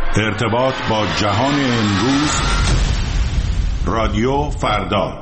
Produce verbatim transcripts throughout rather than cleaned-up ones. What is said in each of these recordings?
ارتباط با جهان امروز، رادیو فردا.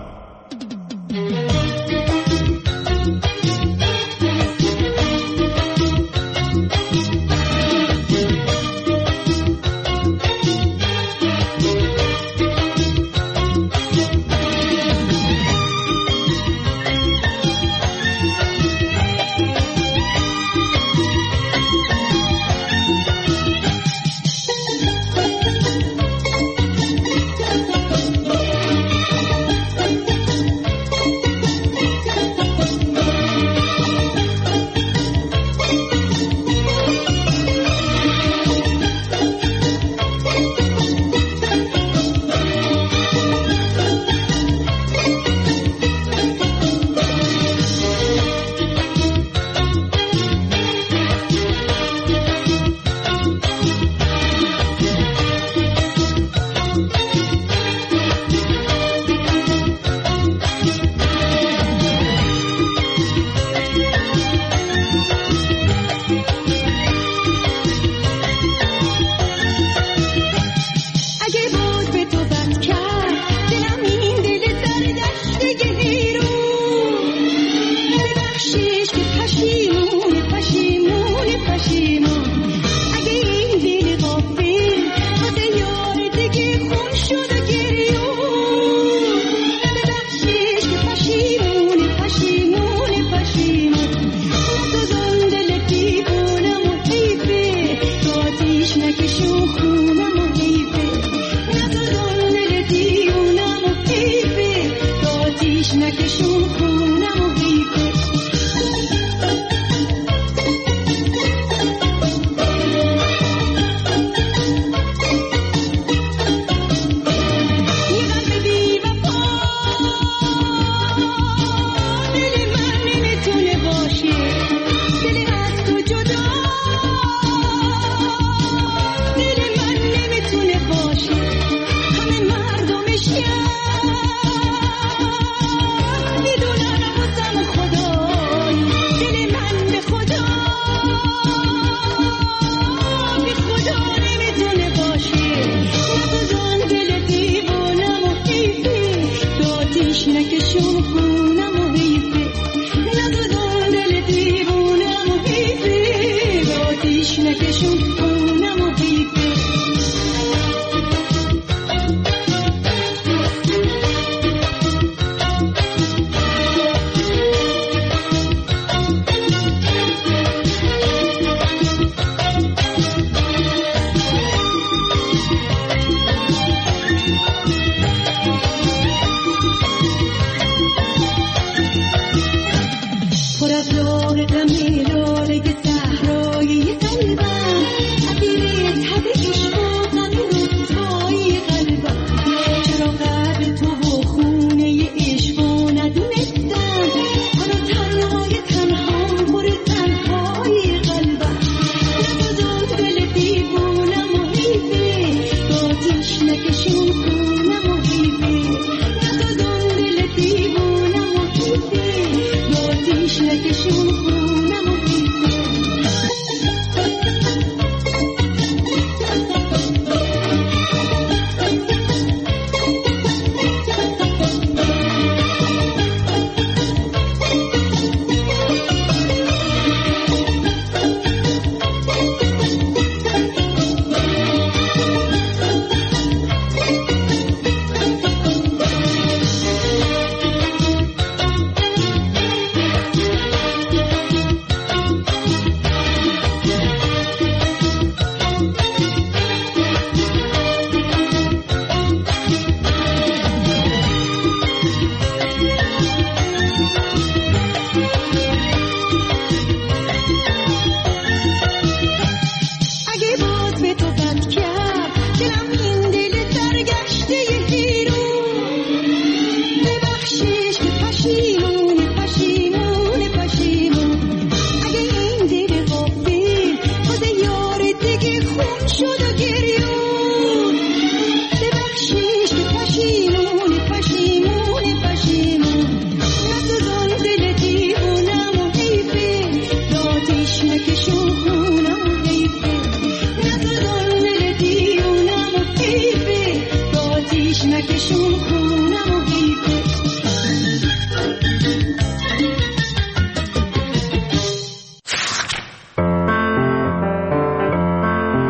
دل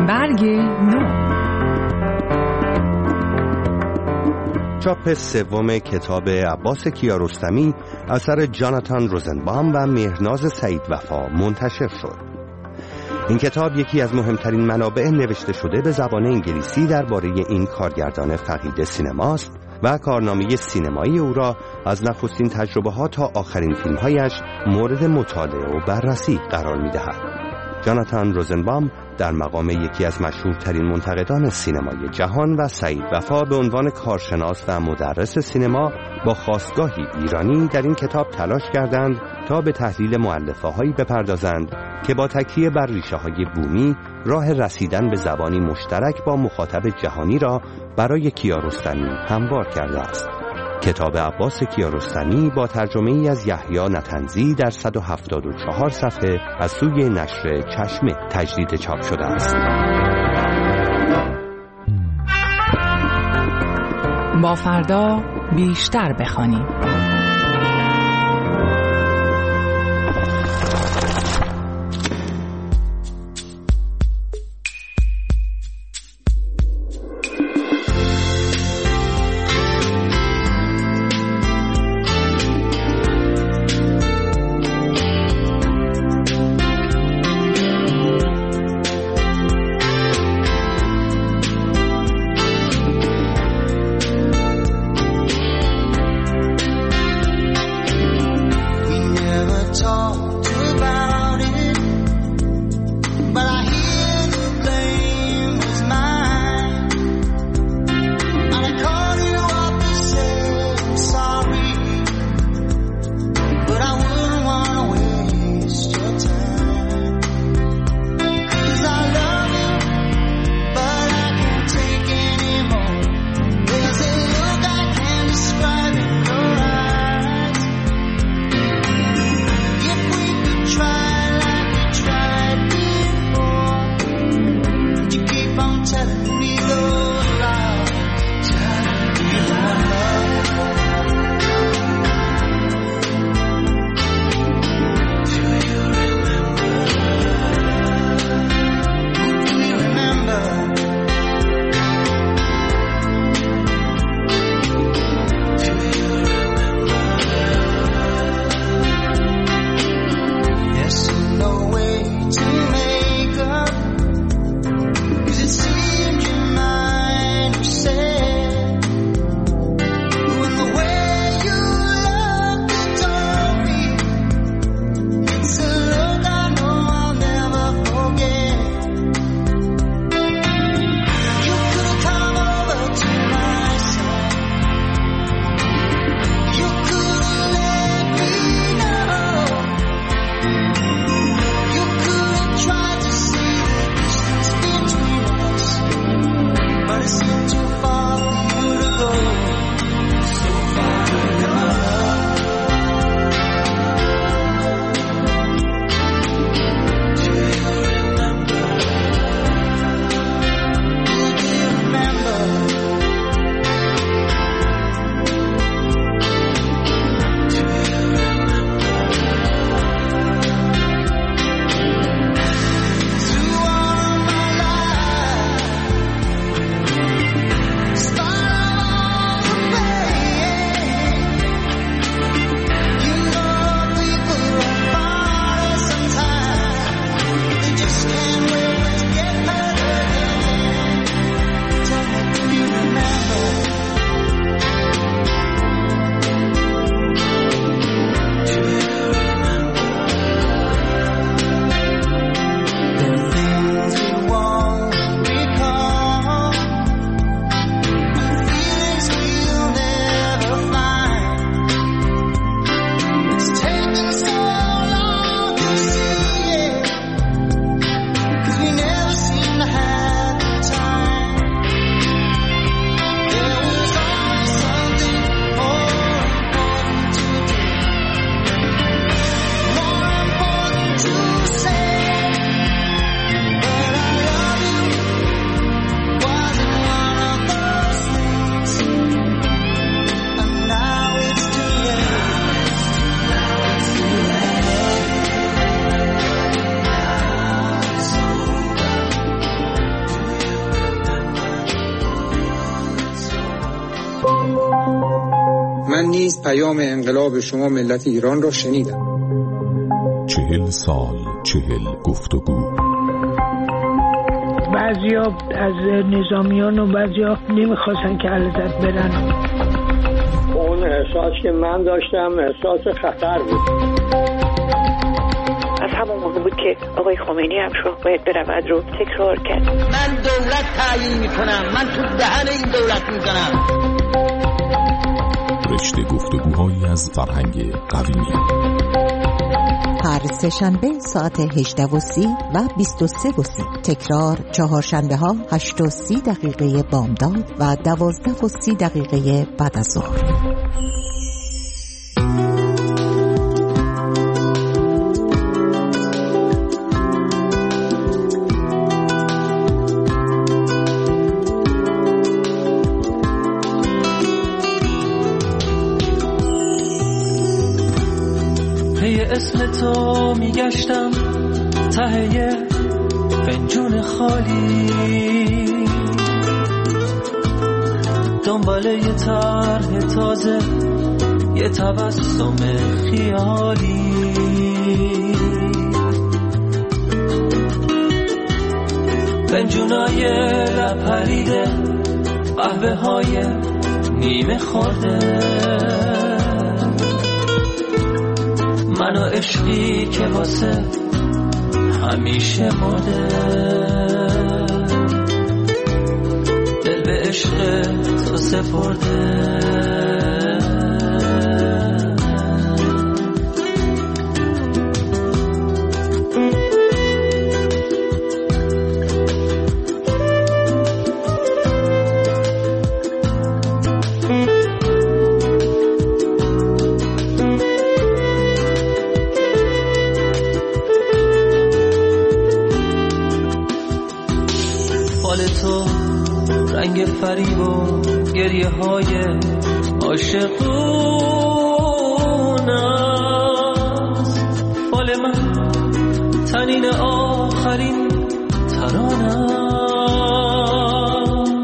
برگ نو. چاپ سوم کتاب عباس کیارستمی اثر جاناتان روزنبام و مهرناز سعید وفا منتشر شد. این کتاب یکی از مهمترین منابع نوشته شده به زبان انگلیسی درباره این کارگردان فقید سینماست و کارنامه سینمایی او را از نخستین تجربه ها تا آخرین فیلم هایش مورد مطالعه و بررسی قرار می دهد. جاناتان روزنبام در مقام یکی از مشهورترین منتقدان سینمای جهان و سعید وفا به عنوان کارشناس و مدرس سینما با خاستگاهی ایرانی در این کتاب تلاش کردند تا به تحلیل مؤلفه هایی بپردازند که با تکیه بر ریشه های بومی راه رسیدن به زبانی مشترک با مخاطب جهانی را برای کیارستمی هموار کرده است. کتاب عباس کیارستمی با ترجمه ای از یحیی نطنزی در صد و هفتاد و چهار صفحه از سوی نشر چشمه تجدید چاپ شده است. با فردا بیشتر بخوانیم. نیز پیام انقلاب شما ملت ایران را شنیدم. چهل سال چهل گفتگو. بعضیا از نظامیان و بعضیا نمیخواستن که علیزاده برن. اون احساس که من داشتم احساس خطر بود. از همون موقع بود که آقای خمینی هم شاه باید برود رو تکرار کرد. من دولت تعیین میکنم، من تو دهن این دولت میزنم. رشته گفتگوهایی از فرهنگ قومی. هر سه شنبه ساعت هجده و سی و بیست و سه و سی. تکرار چهارشنبه ها هشت و سی دقیقه بامداد و دوازده و سی دقیقه بعد از ظهر. اسم تو میگشتم ته فنجون خالی، دنبال یه طرح تازه، یه تبسم خیالی. فنجونای لپریده، قهوه های نیمه خورده، من و عشقی که واسه همیشه مرده. دل به عشق تو سپرده. رنگ فریب و گریه های عاشقون است. فال من تنین آخرین ترانم،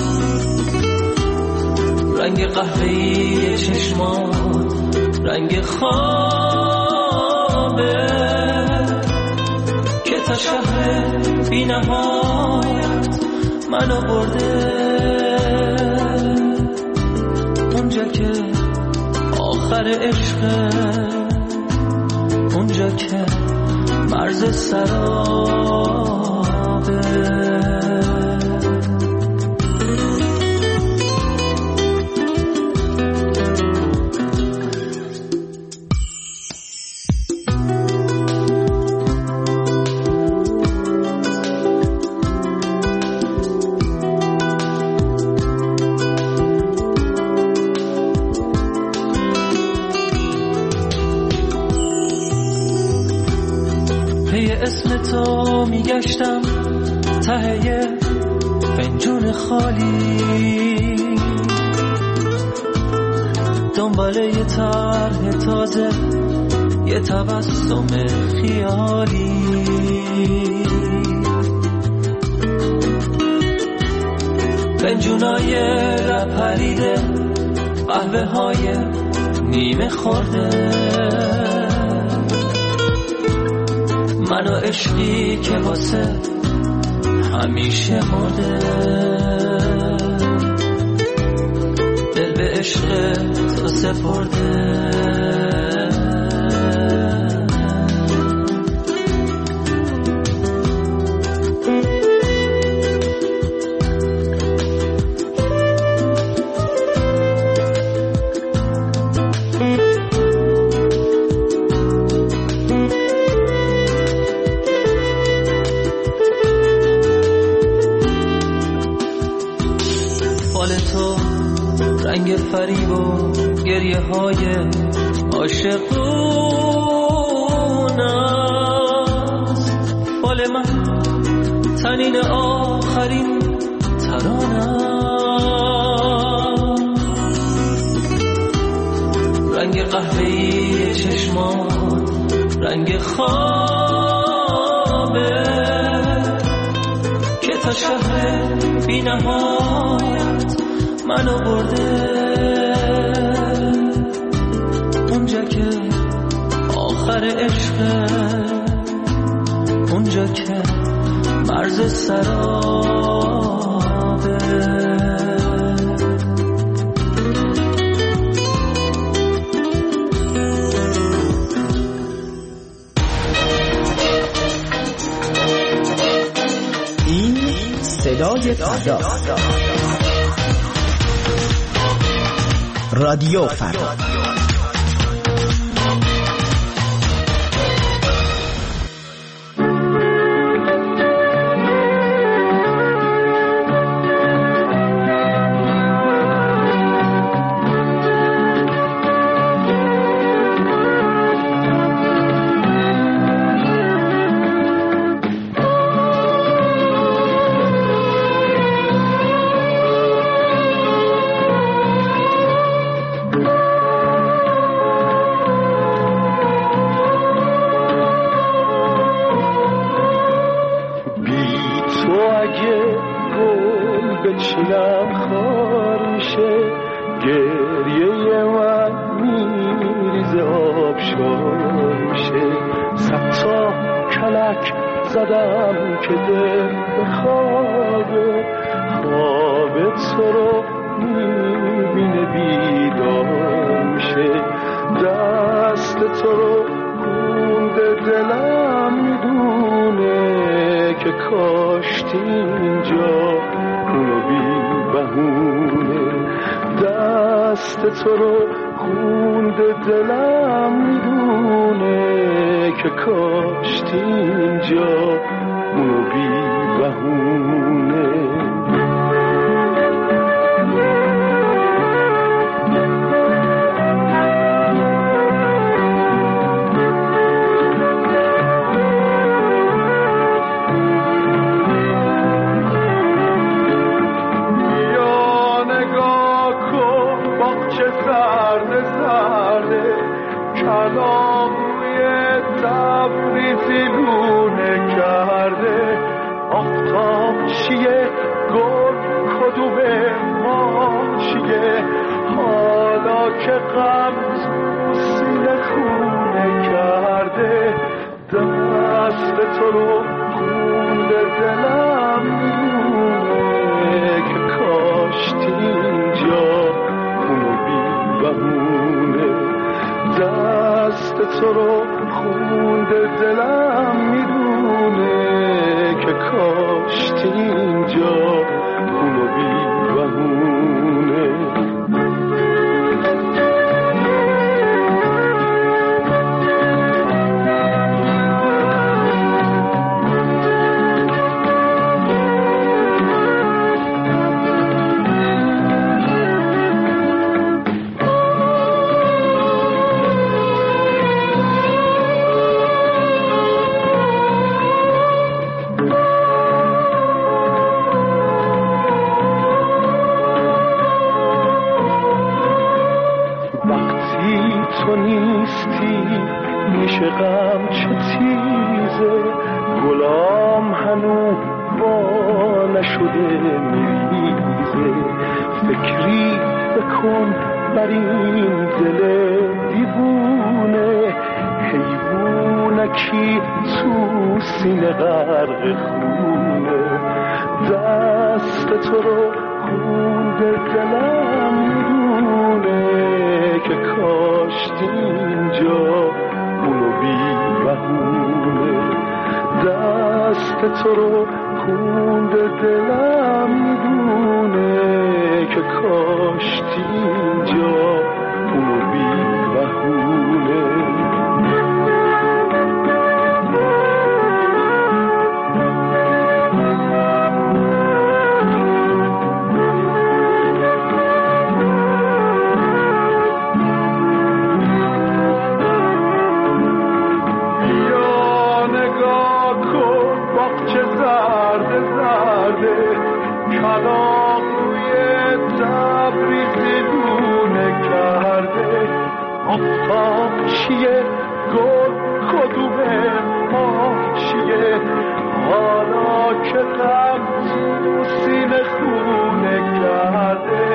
رنگ قهوه‌ای چشمات رنگ خوابه که تا شهر بی نهایت منو برده. اونجا که آخر عشقه، اونجا که مرز سرابه. اسم تو میگشتم ته فنجون خالی، دنبال یه طرح تازه، یه تبسم خیالی. فنجونای لپریده، قهوه های نیمه خورده، من و عشقی که واسه همیشه مرده. دل به عشق تو سپرده. رنگ فریب و گریه های عاشقون است. فال من تنین آخرین ترانم، رنگ قهوه‌ای چشمات رنگ خوابه که تا شهر بی نهایت منو برده. سر عشق اونجا که مرز سرابه. صدای فردا، رادیو فردا.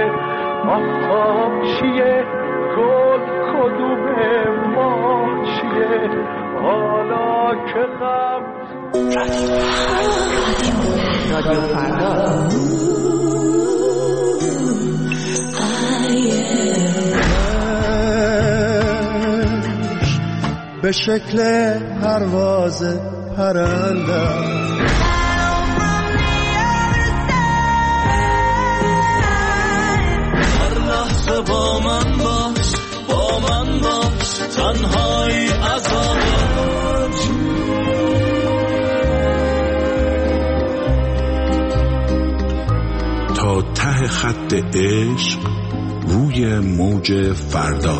آخ چیه گل کدوم ما چیه حالا که غم رادیو فردا به شکل پرواز پرنده هر لحظه با من باش با من باش تنهایی عذابت تا ته خط عشق روی موج فردا.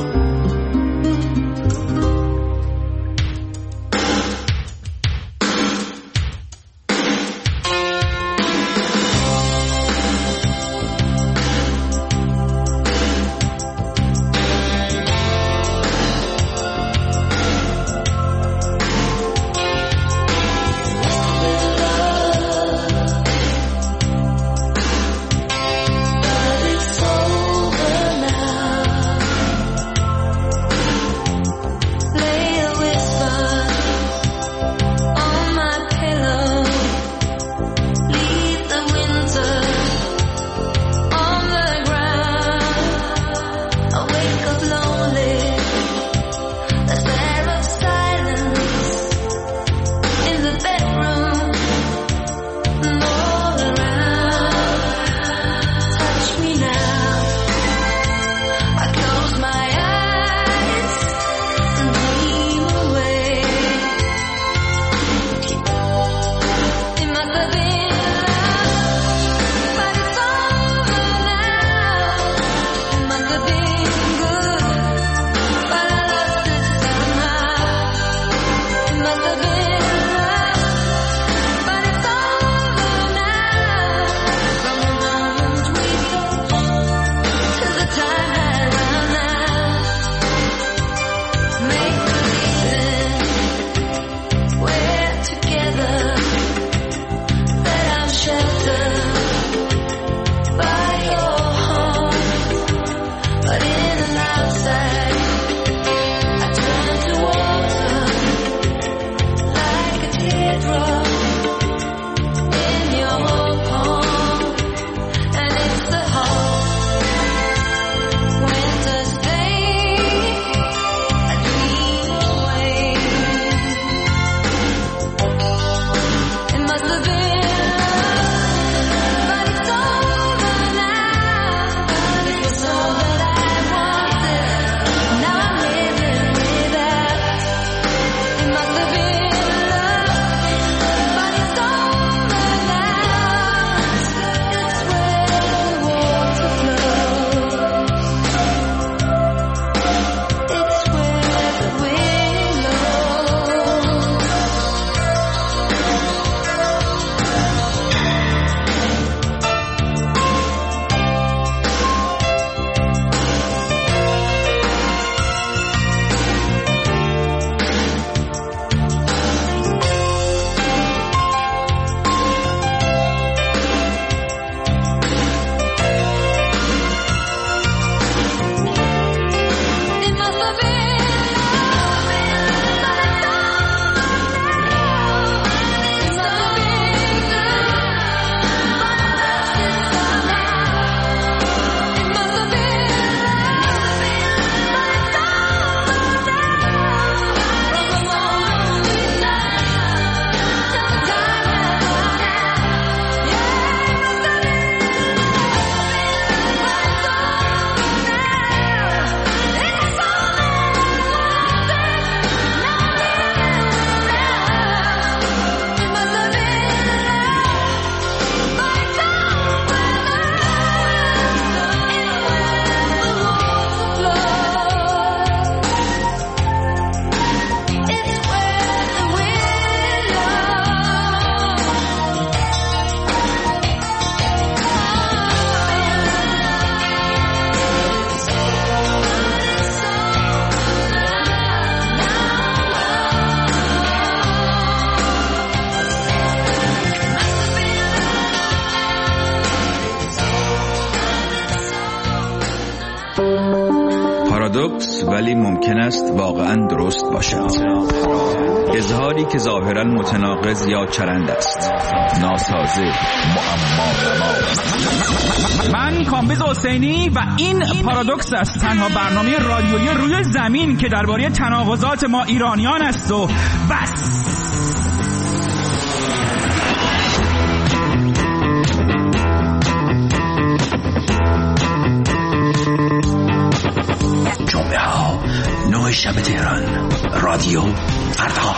پارادوکس ولی ممکن است واقعا درست باشد. اظهاری که ظاهرا متناقض یا چرند است، ناسازه، معما نما. من کامبیز حسینی و این پارادوکس است، تنها برنامه رادیویی روی زمین که درباره تناقضات ما ایرانیان است و بس. جمعه ها نه شب تهران، رادیو فردا.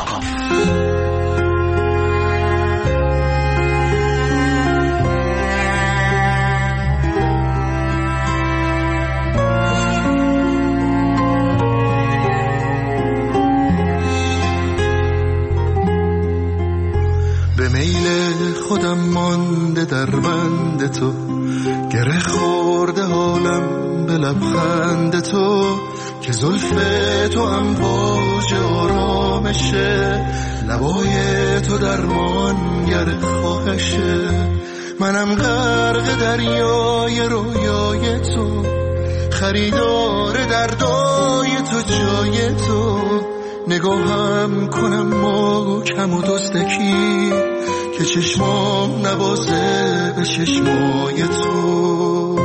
به میل خودم مانده در بند تو، گره خورده حالم به لبخند تو، که زلف تو امواج آرامشه، لبای تو درمانگر خواهشه. منم غرق دریای رویای تو، خریدار دردای تو جای تو. نگاهم کنم محکم و دزدکی، که چشمام نوازه به چشمای تو.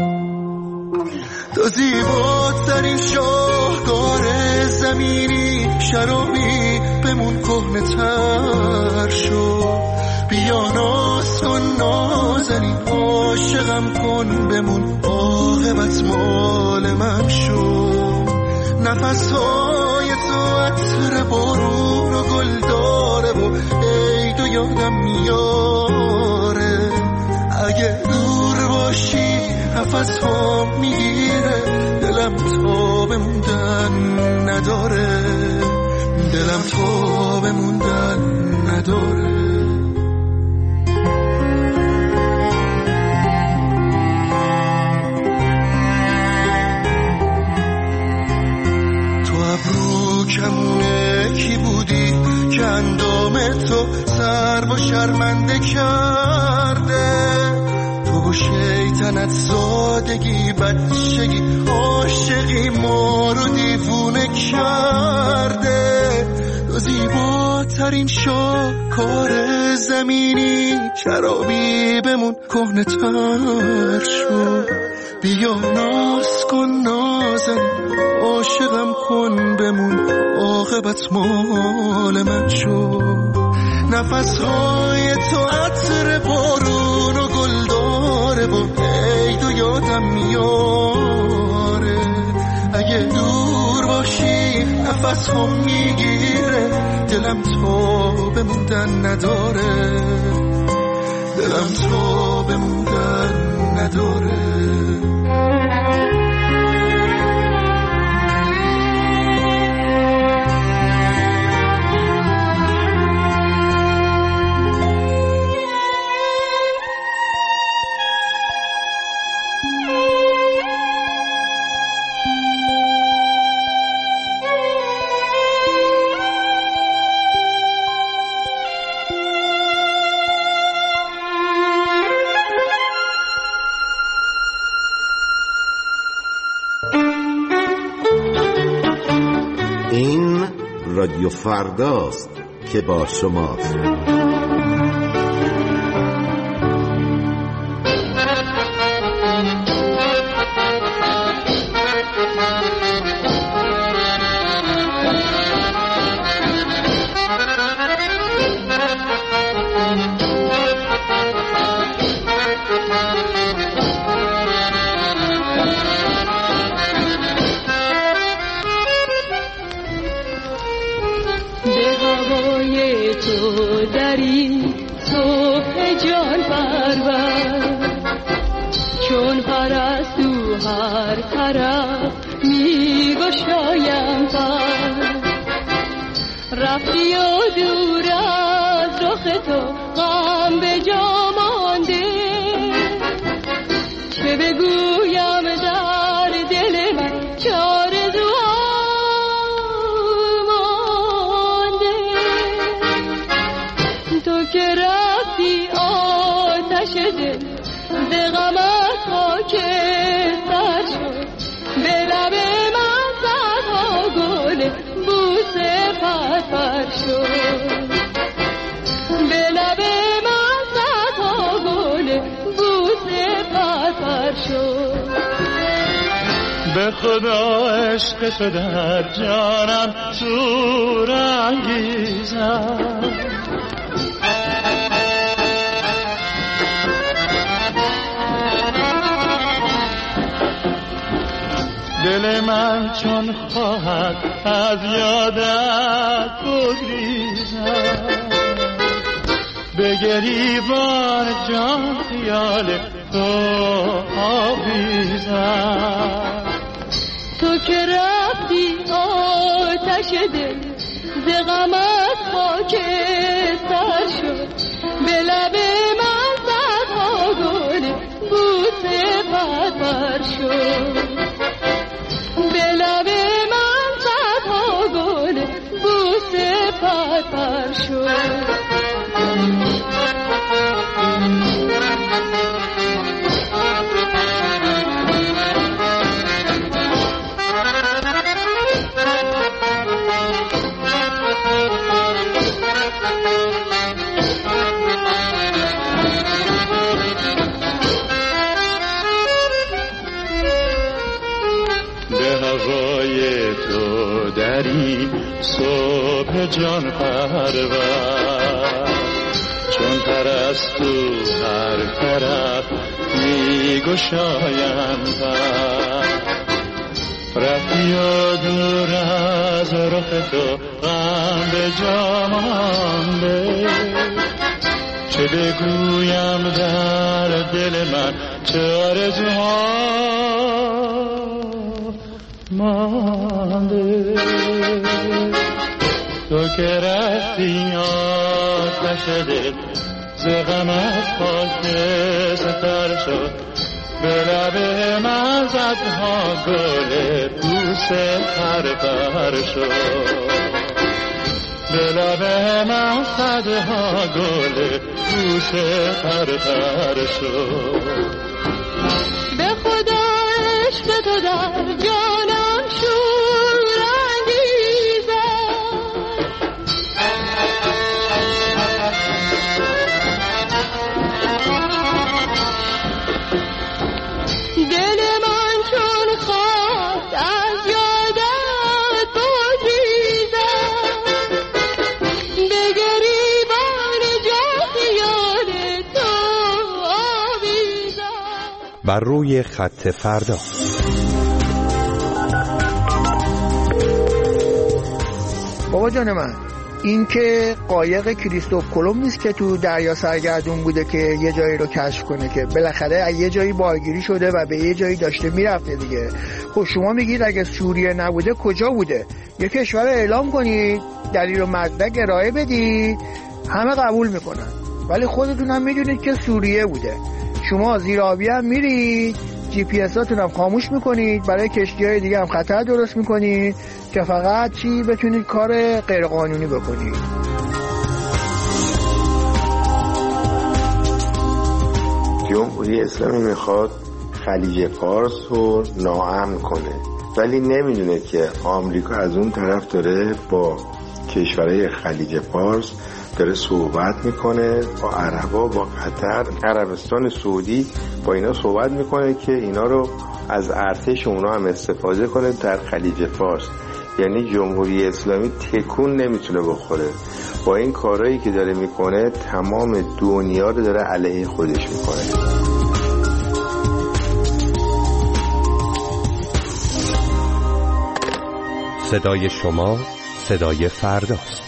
تو زیباترین شاهکار زمینی، شرابی بمون کهنه تر شو. بیا ناز کن نازنین، عاشقم کن بمون، عاقبت مال من شو. نفسهای تو عطر بارون و گل داره و عید و یادم میاره. اگه دور باشی نفس ها میگیره، دلم تا بموندن نداره، دلم تا بموندن نداره. تو ابرو کمونه کی بودی که اندام تو سر و شرمنده کرده؟ تو شیطنت زادگی بچگی عاشقی ما رو دیوونه کرده. تو زیباترین شاهکار زمینی، شرابی بمون کهنه تر شو. بیا ناز کن نازن، عاشقم کن بمون، عاقبت مال من شو. نفسهای تو عطر بارون و گل داره و عید و یادم میاره. اگه دور باشی نفس هم میگیره، دلم تا بموندن نداره، دلم تا بموندن نداره. رادیو فرداست که با شماست. به غمت خاک سر شد، به لب من شد به لب من صدها گل بوسه پرپر شد به خدا عشق تو در جانم شور انگیزد دل من چون خواهد از یادت بگریزد به گریبان جان خیال تو آویزد تو که رفتی آتش دل ز غمت خاکستر شد به لب من صدها گل بوسه پرپر شد به لب من صدها گل بوسه پرپر شد صبح جان پرور چون پرستو هر طرف می گشایند رفتی و دور از رخ تو غم به جا مانده چه بگویم در دل من چه آرزوها مانده تو که رفتی آتش دل ز غمت خاکستر شد به لب من صدها گل بوسه پرپر شد به لب من صدها گل بوسه پرپر شد به خدا عشق تو در جانم شور انگیزد دل من چون خواست از یادت بگریزد به گریبان جان خیال تو آویزد. بر روی خط فردا بابا جان من، این که قایق کریستوف کلمب نیست که تو دریا سرگردون بوده که یه جایی رو کشف کنه، که بالاخره از یه جایی بارگیری شده و به یه جایی داشته میرفته دیگه. خب شما میگید اگه سوریه نبوده کجا بوده؟ یه کشور اعلام کنید، دلیل و مدرک ارائه بدید، همه قبول میکنن، ولی خودتون هم میدونید که سوریه بوده. شما زیر آبی هم میرید، جی پی اس هاتون هم خاموش میکنید، برای کشتی‌های دیگه هم خطر درست میکنید که فقط چی بتونید کار غیرقانونی بکنید. جمهوری اسلامی میخواد خلیج فارس رو ناامن کنه، ولی نمیدونه که آمریکا از اون طرف داره با کشورهای خلیج فارس داره صحبت میکنه، با عربا، با قطر، عربستان سعودی، با اینا صحبت میکنه که اینا رو از ارتش اونا هم استفاده کنه در خلیج فارس. یعنی جمهوری اسلامی تکون نمیتونه بخوره. با این کارهایی که داره میکنه تمام دنیا رو داره علیه خودش میکنه. صدای شما صدای فرداست.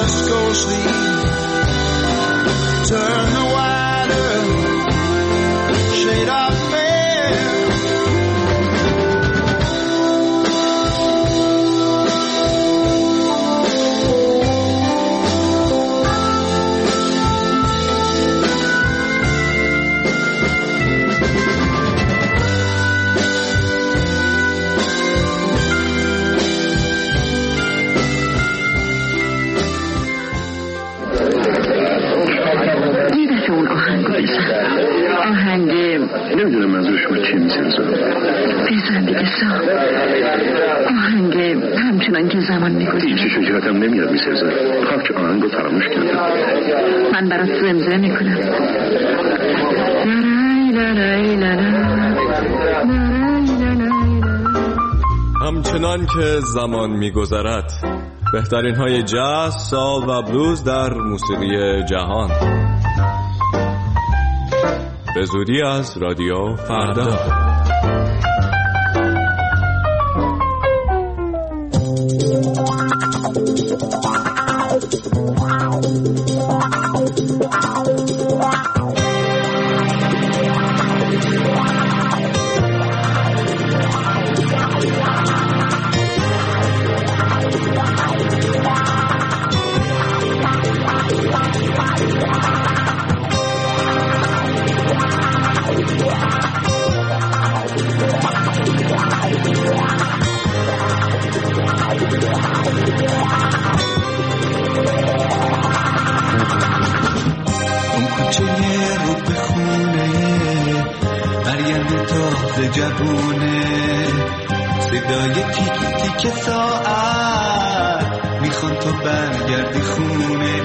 just go sleep. Turn the wider shade of آهنگ نمیدونم منظور شما چیه میسازم بزن دیگه سا آهنگ همچنان که زمان میگذره هیچ شجاعتم نمیاد میسازم خاک آهنگ رو فراموش کردم من برات زمزمه میکنم همچنان که زمان میگذرد بهترین های جاز، سال و بلوز در موسیقی جهان به زودی از رادیو فردا. جوونه صدای تیک تیک ساعت میخوان تو برگردی خونه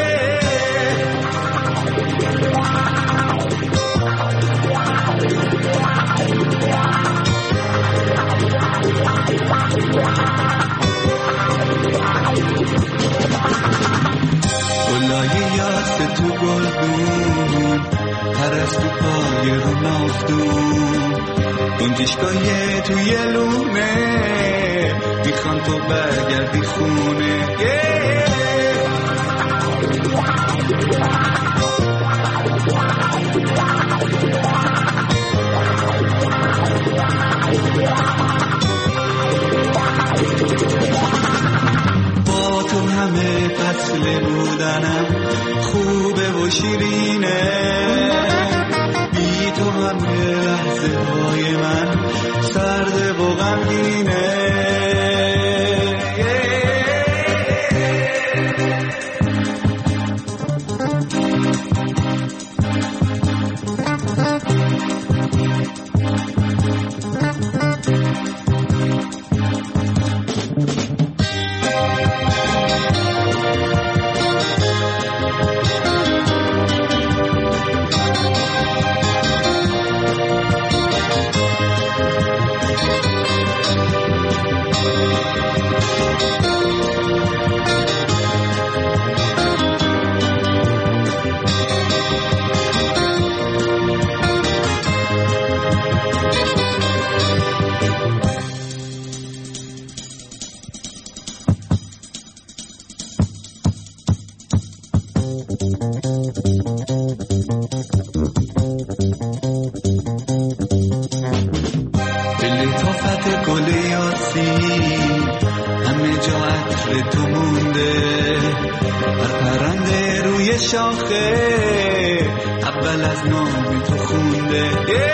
گلای یاست تو گلدون پرستو پای رو نافتون گنجشگاه توی لونه میخوان تو برگردی خونه با تو همه فصل بودنم خوبه و شیرینه بی تو همه لحظه های من سرده و غمگینه شاخه اول از نام تو خونده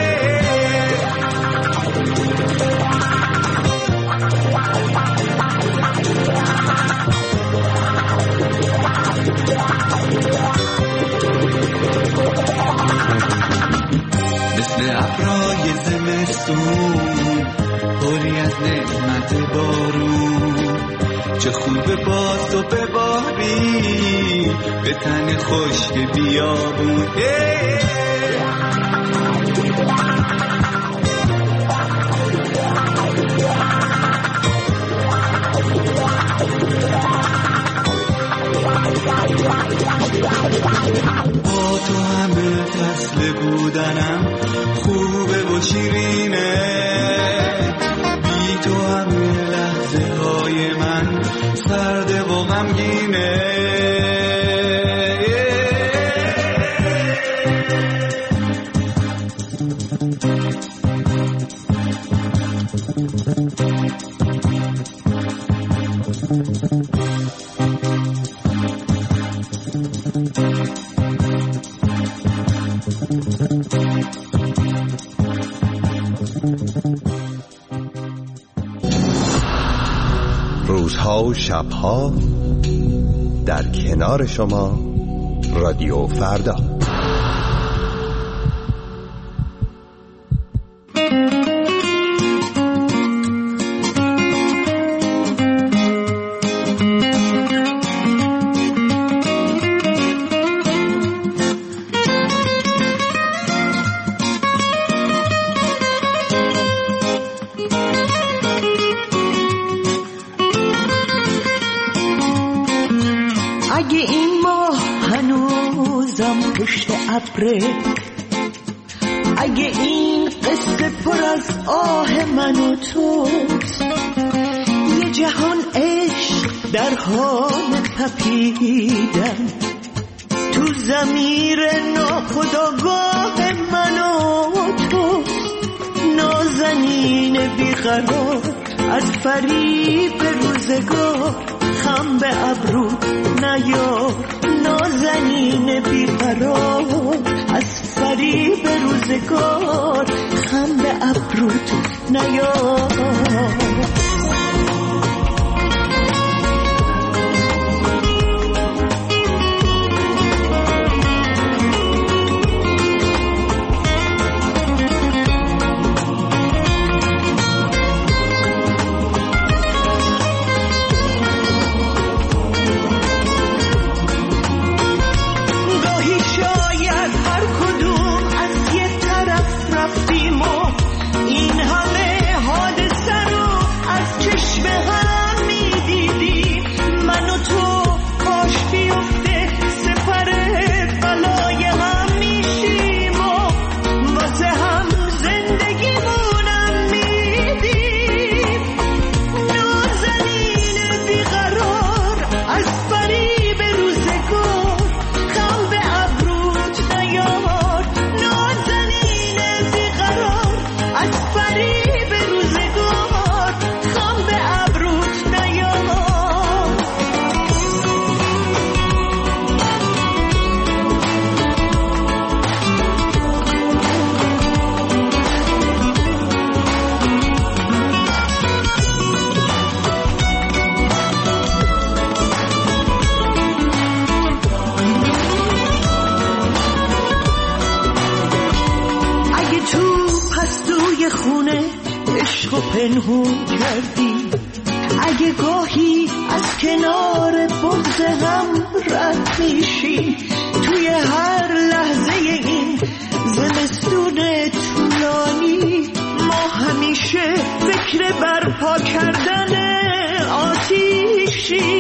مثل ابرای زمستون پری از نعمت بارون چه خوبه با تو بباری به تن خشک بیابون با تو همه فصل بودنم خوبه و شیرینه بی تو همه لحظه های من سرده و غمگینه. روزها و شبها در کنار شما رادیو فردا. اگه این ماه هنوزم پشت ابره، اگه این قصه پر از آه من و توست، یه جهان عشق در حال تپیدن تو ضمیر ناخودآگاه من و توست. نازنین بیقرار از فریب روزگار، خم به ابرو نیار. نازنین بیقرار از فریب روزگار، خم به ابروت نیار. پنهون کردی، اگه گاهی از کنار بغض هم رد میشی، توی هر لحظه این زمستون طولانی ما همیشه فکر برپا کردن آتیشی.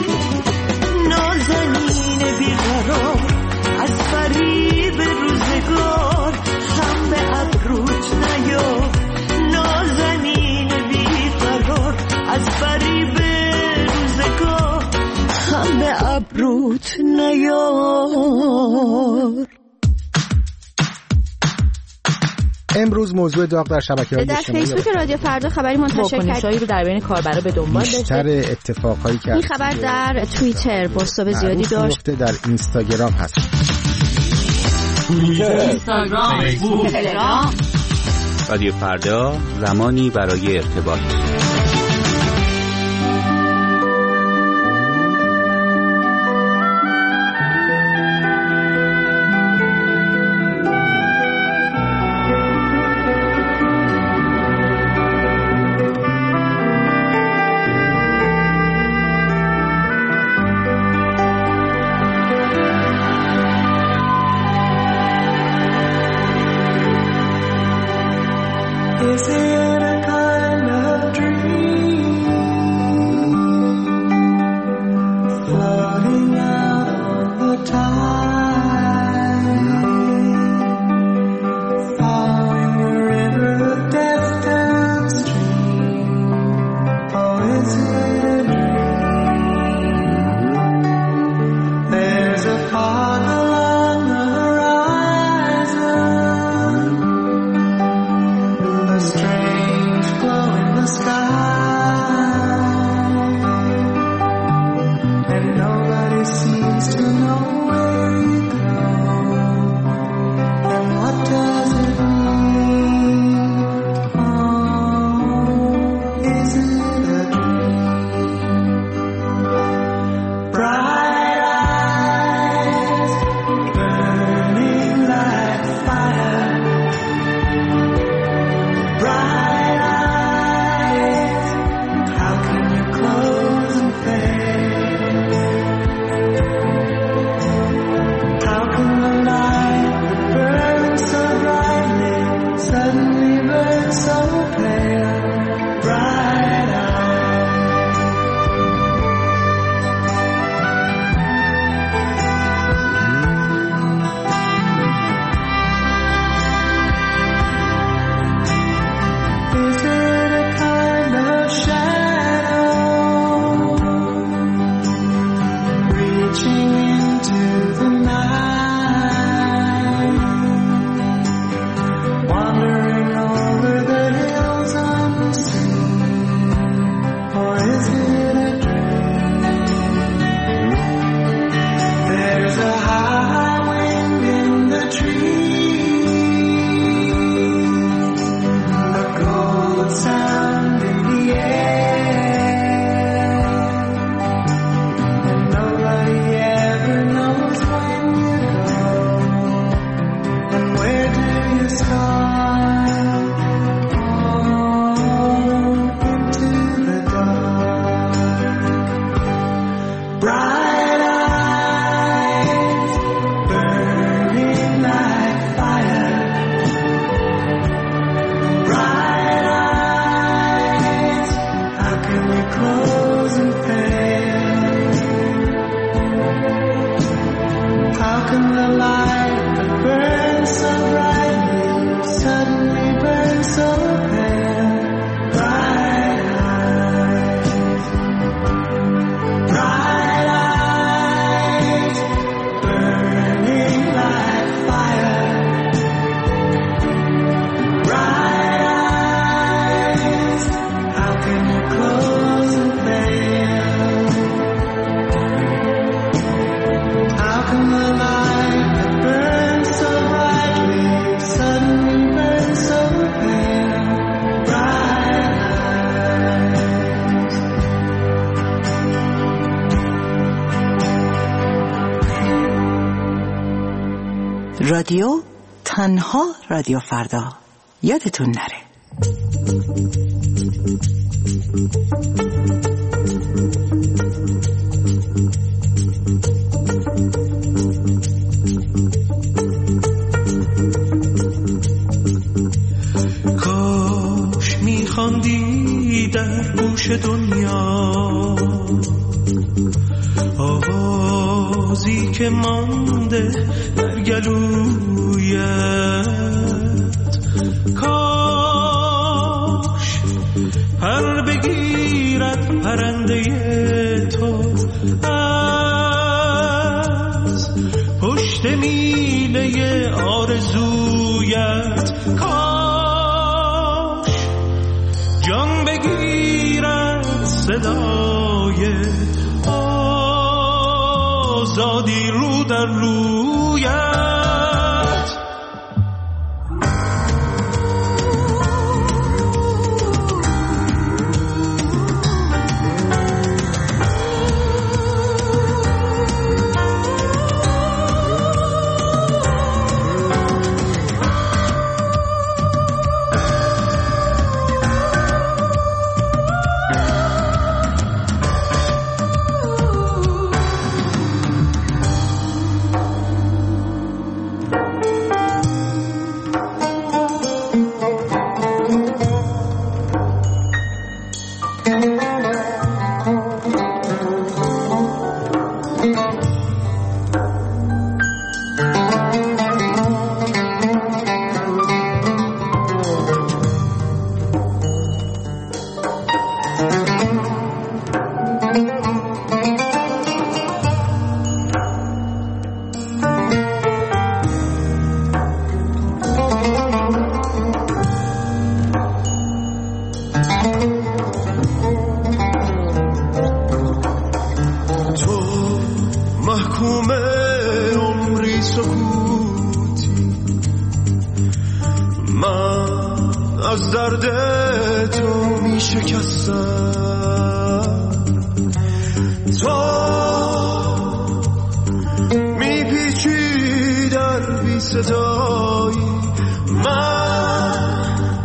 نازنین بیقرار از فریب روزگار، خم به ابروت نیار. نازنین بیقرار از فریب روزگار، خم به ابروت نیار. امروز موضوع داغ در شبکه‌های اجتماعی در فیسبوک رادیو فردا خبری منتشر کردیم رو در بین کاربرا به دنبال داشته. بیشتر اتفاقایی که این خبر در توییتر پست‌های زیادی داشت، در اینستاگرام هست. توییتر، اینستاگرام، فیسبوک، تلگرام. رادیو فردا، زمانی برای ارتباط. Is it a kind of dream? رادیو تنها رادیو فردا، یادتون نره. کاش میخواندی در گوش دنیا آوازی که مانده در گلویت، کاش پر بگیرد پرنده تو از پشت میله آرزویت، کاش جان بگیرد صدای آزادی رو در رویت.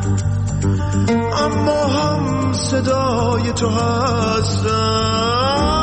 صدای تو هستم.